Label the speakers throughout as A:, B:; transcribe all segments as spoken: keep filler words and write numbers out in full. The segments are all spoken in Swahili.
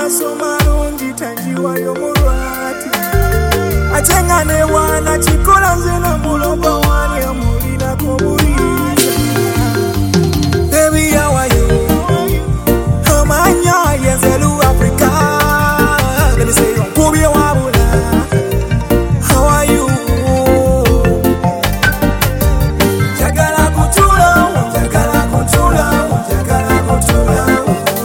A: Amaso marungi tanjiwa yomurwati Achengane wana chikola nzena mulomba wani amulina kuburiza Baby how are you? Amanya yenzelu Africa Let me say Kubi wabula How are you? Jagala kutula Jagala kutula Jagala kutula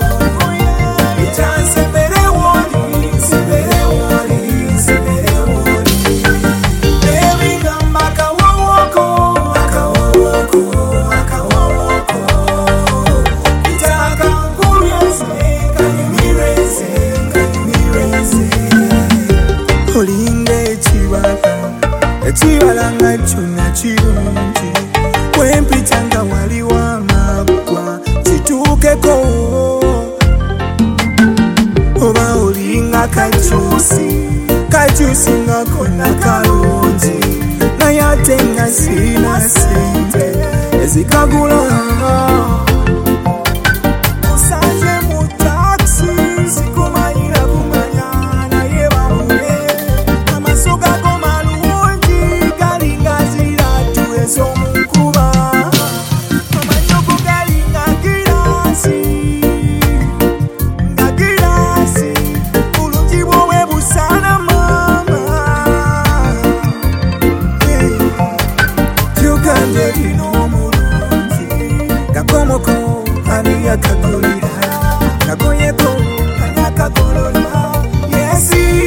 A: Chibalanga chuna chirunji Wempitanga wali wa magwa Chitukeko Oba olinga kachusi Kachusi nga kona karunji Na yatenga sina sente Ezikagula Usanze mutaksi Sikuma ila kumanya Na yeba mule Amasoka koma Somukuba Amanyoko gali ngagirasi Ngagirasi Ulungi bwowe busana mama Yugande lino mulungi Gakomoko ani yakagolira Gagoyeko ani yakagolira Yesi